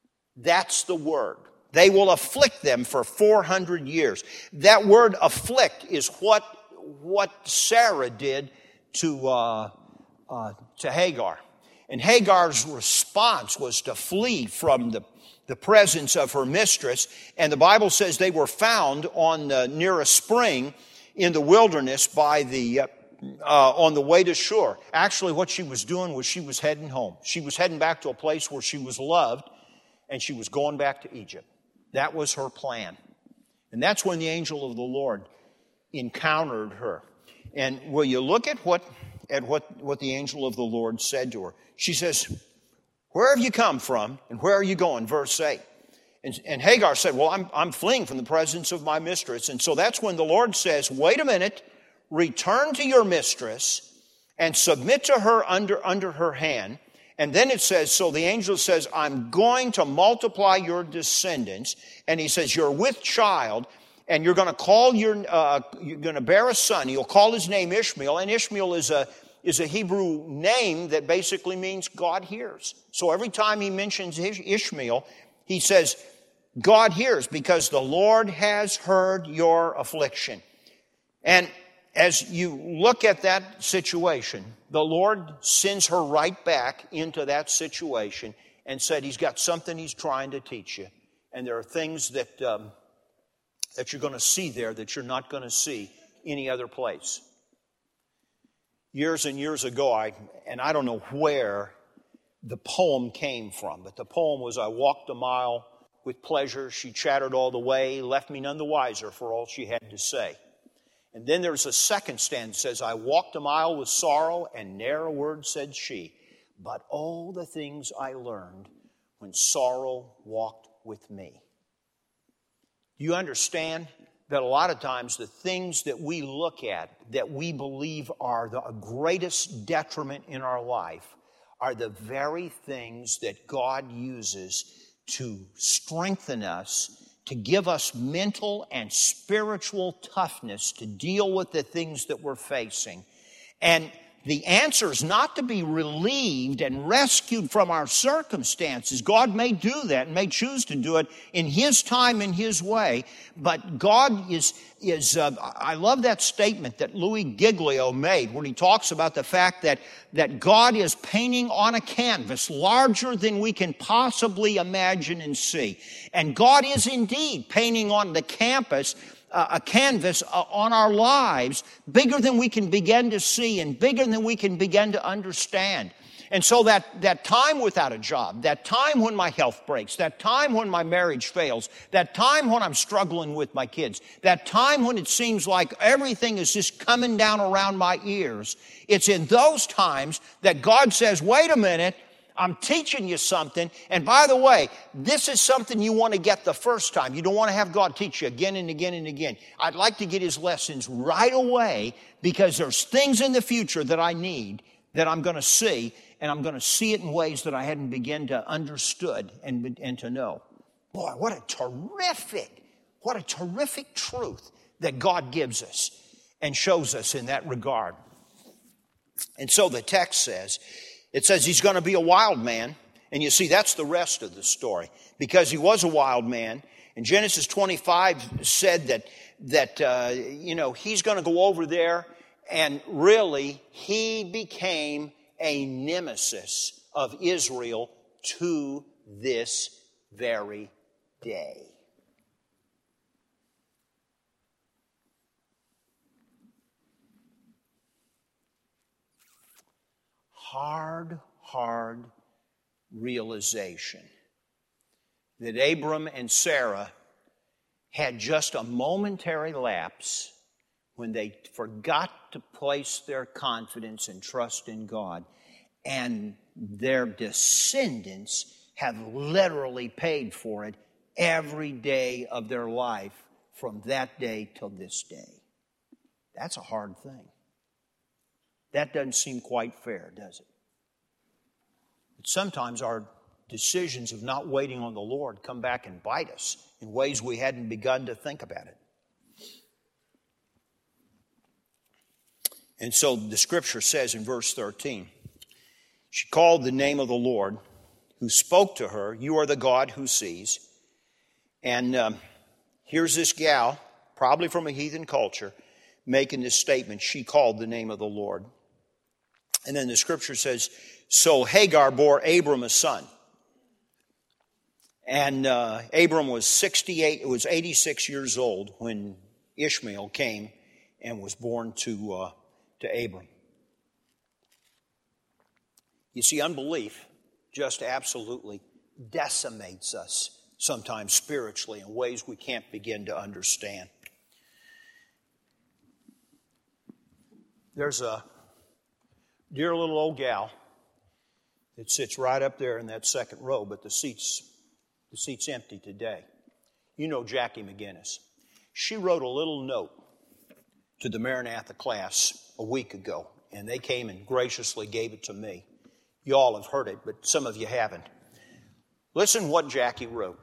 That's the word. They will afflict them for four hundred years. That word afflict is what, what Sarah did to, uh, uh, to Hagar. And Hagar's response was to flee from the, the presence of her mistress. And the Bible says they were found on uh, near a spring in the wilderness by the, uh, uh, on the way to Shur. Actually, what she was doing was she was heading home. She was heading back to a place where she was loved, and she was going back to Egypt. That was her plan. And that's when the angel of the Lord encountered her. And will you look at what at what, what the angel of the Lord said to her? She says, where have you come from and where are you going? Verse eight. And, and Hagar said, well, I'm, I'm fleeing from the presence of my mistress. And so that's when the Lord says, wait a minute, return to your mistress and submit to her under, under her hand. And then it says, so the angel says, I'm going to multiply your descendants. And he says, you're with child, and you're going to call your, uh, you're going to bear a son. You'll call his name Ishmael. And Ishmael is a, is a Hebrew name that basically means God hears. So every time he mentions Ishmael, he says, God hears because the Lord has heard your affliction. And as you look at that situation, the Lord sends her right back into that situation and said He's got something He's trying to teach you. And there are things that, um, that you're going to see there that you're not going to see any other place. Years and years ago, I and I don't know where the poem came from, but the poem was, I walked a mile with pleasure. She chattered all the way, left me none the wiser for all she had to say. And then there's a second stanza that says, I walked a mile with sorrow, and ne'er a word said she. But oh, the things I learned when sorrow walked with me. You understand that a lot of times the things that we look at, that we believe are the greatest detriment in our life, are the very things that God uses to strengthen us, to give us mental and spiritual toughness to deal with the things that we're facing. And the answer is not to be relieved and rescued from our circumstances. God may do that and may choose to do it in His time and His way. But God is, is uh, I love that statement that Louis Giglio made when he talks about the fact that, that God is painting on a canvas larger than we can possibly imagine and see. And God is indeed painting on the canvas Uh, a canvas uh, on our lives bigger than we can begin to see and bigger than we can begin to understand. And so that, that time without a job, that time when my health breaks, that time when my marriage fails, that time when I'm struggling with my kids, that time when it seems like everything is just coming down around my ears, it's in those times that God says, wait a minute, I'm teaching you something. And by the way, this is something you want to get the first time. You don't want to have God teach you again and again and again. I'd like to get His lessons right away because there's things in the future that I need that I'm going to see, and I'm going to see it in ways that I hadn't begun to understood and, and to know. Boy, what a terrific, what a terrific truth that God gives us and shows us in that regard. And so the text says, it says he's going to be a wild man. And you see, that's the rest of the story. Because he was a wild man, And Genesis twenty-five said that, that uh, you know, he's going to go over there, and really, he became a nemesis of Israel to this very day. Hard, hard realization that Abram and Sarah had just a momentary lapse when they forgot to place their confidence and trust in God, and their descendants have literally paid for it every day of their life from that day till this day. That's a hard thing. That doesn't seem quite fair, does it? But sometimes our decisions of not waiting on the Lord come back and bite us in ways we hadn't begun to think about it. And so the Scripture says in verse thirteen, she called the name of the Lord who spoke to her, "You are the God who sees." And um, here's this gal, probably from a heathen culture, making this statement. She called the name of the Lord. And then the Scripture says, so Hagar bore Abram a son. And uh, Abram was sixty-eight, was eighty-six years old when Ishmael came and was born to, uh, to Abram. You see, unbelief just absolutely decimates us sometimes spiritually in ways we can't begin to understand. There's a dear little old gal that sits right up there in that second row, but the seat's, the seat's empty today. You know Jackie McGinnis. She wrote a little note to the Maranatha class a week ago, and they came and graciously gave it to me. You all have heard it, but some of you haven't. Listen what Jackie wrote.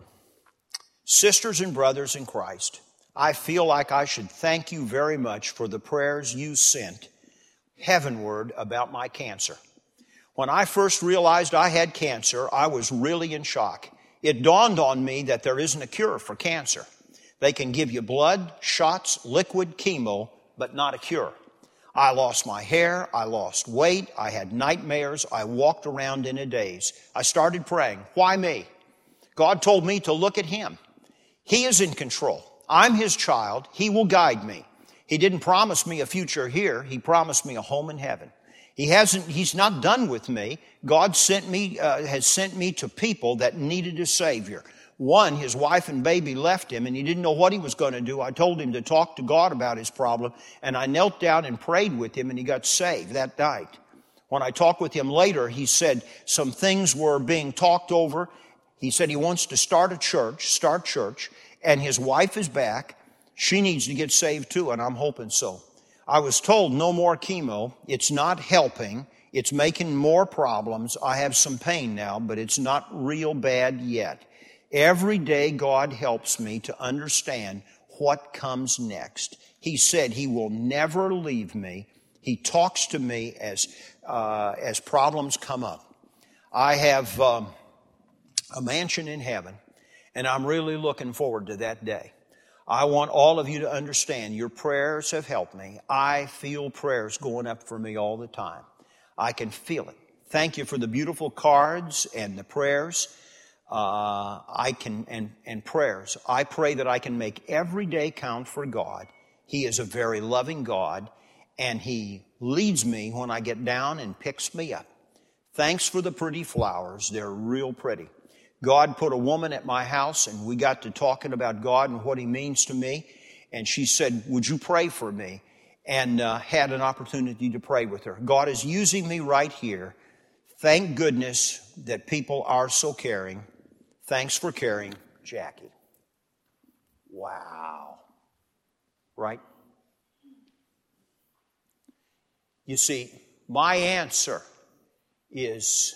Sisters and brothers in Christ, I feel like I should thank you very much for the prayers you sent heavenward about my cancer. When I first realized I had cancer, I was really in shock. It dawned on me that there isn't a cure for cancer. They can give you blood, shots, liquid, chemo, but not a cure. I lost my hair, I lost weight, I had nightmares, I walked around in a daze. I started praying, why me? God told me to look at Him. He is in control. I'm His child. He will guide me. He didn't promise me a future here. He promised me a home in heaven. He hasn't, He's not done with me. God sent me, uh, has sent me to people that needed a Savior. One, his wife and baby left him, and he didn't know what he was going to do. I told him to talk to God about his problem, and I knelt down and prayed with him, and he got saved that night. When I talked with him later, he said some things were being talked over. He said he wants to start a church, start church, and his wife is back. She needs to get saved too, and I'm hoping so. I was told no more chemo. It's not helping. It's making more problems. I have some pain now, but it's not real bad yet. Every day God helps me to understand what comes next. He said He will never leave me. He talks to me as uh, as problems come up. I have um, a mansion in heaven, and I'm really looking forward to that day. I want all of you to understand your prayers have helped me. I feel prayers going up for me all the time. I can feel it. Thank you for the beautiful cards and the prayers. Uh, I can, and, and prayers. I pray that I can make every day count for God. He is a very loving God, and He leads me when I get down and picks me up. Thanks for the pretty flowers. They're real pretty. God put a woman at my house, and we got to talking about God and what He means to me. And she said, would you pray for me? And uh, had an opportunity to pray with her. God is using me right here. Thank goodness that people are so caring. Thanks for caring, Jackie. Wow. Right? You see, my answer is,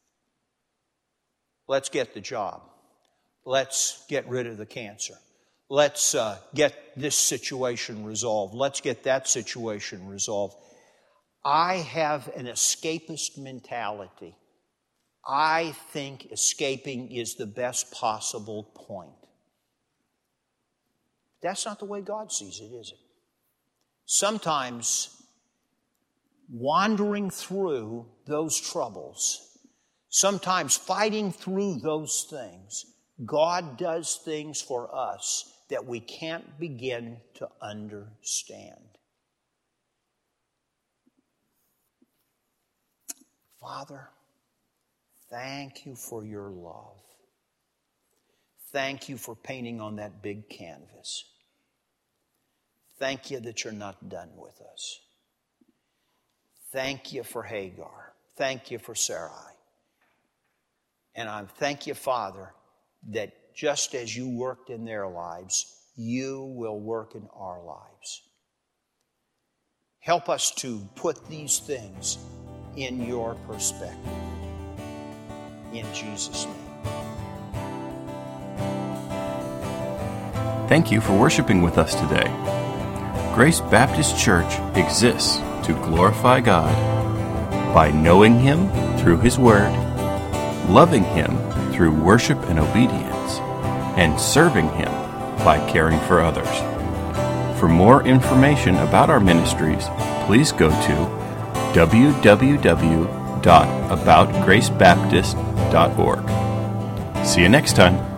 let's get the job. Let's get rid of the cancer. Let's uh, get this situation resolved. Let's get that situation resolved. I have an escapist mentality. I think escaping is the best possible point. That's not the way God sees it, is it? Sometimes wandering through those troubles, sometimes fighting through those things, God does things for us that we can't begin to understand. Father, thank you for your love. Thank you for painting on that big canvas. Thank you that you're not done with us. Thank you for Hagar. Thank you for Sarai. And I thank you, Father, that just as you worked in their lives, you will work in our lives. Help us to put these things in your perspective. In Jesus' name. Thank you for worshiping with us today. Grace Baptist Church exists to glorify God by knowing Him through His Word, loving Him through worship and obedience, and serving Him by caring for others. For more information about our ministries, please go to w w w dot about grace baptist dot org. See you next time.